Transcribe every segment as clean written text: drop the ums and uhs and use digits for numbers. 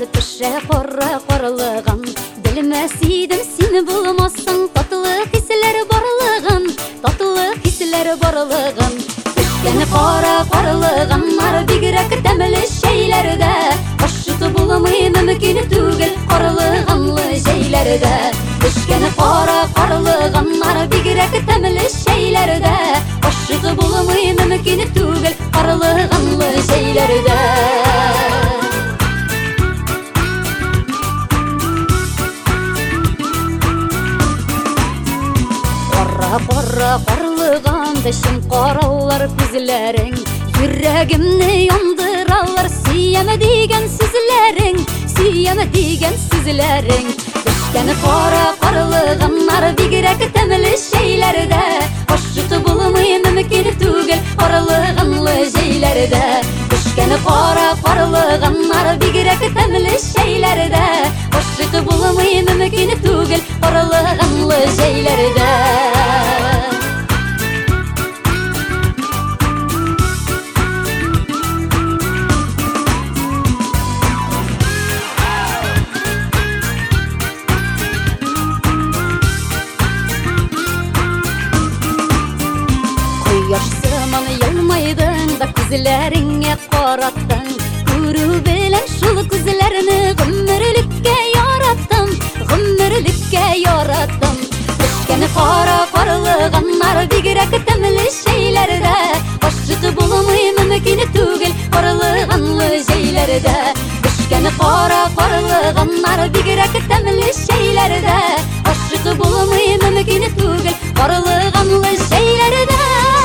пеше қорылыған, білмесейдім сені болмассың, татылы хислер барлығын. Пешкені қорылыған, ар бигірек тәмілі шейлерді, ашыты болмай мүмкін түгіл қорылығанлы жейлерді. Пешкені қорылыған, ар бигірек тәмілі шейлерді, ашыты болмай мүмкін түгіл қорылығанлы жейлерді. Қарлыған бешін қаралар көзлерің, жүрегімні яндыралар сүйемі деген сүзлерің. Пешкені қарлыған, ар бигірек тәмілі шейлерді, ашыты болмай мүмкін түгіл қорылығанлы жейлерді. Пешкені қарлыған, ар бигірек тәмілі шейлерді, ашыты болмай мүмкін түгіл қорылығанлы жейлерді. Yaşsıman yılmaydın da күзлеріңе қараттың, көру білін шул күзлеріні ғұмырлікке яраттым. Пешкені қарлыған, ар бигірек тәмілі шейлерді, ашыты болмай мүмкін түгіл қорылығанлы жейлерді. Пешкені қарлыған, ар бигірек тәмілі шейлерді, ашыты болмай мүмкін түгіл қорылығанлы жейлерді.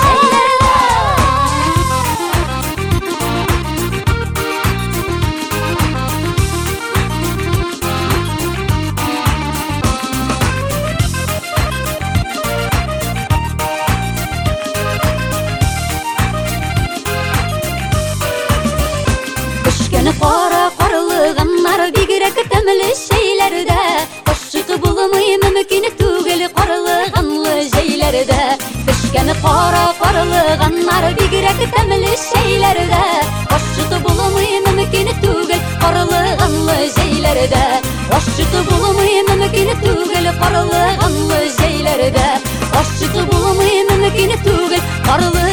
Пешкені қарлыған, ар бигірек тәмілі шейлерді, ашыты болмай мүмкін түгіл қорылығанлы жейлерді. Пешкені қарлыған, ар бигірек тәмілі шейлерді, ашыты болмай мүмкін түгіл қорылығанлы жейлерді. Ашыты болмай мүмкін түгіл қорылығанлы жейлерді. Ашыты болмай мүмкін түгіл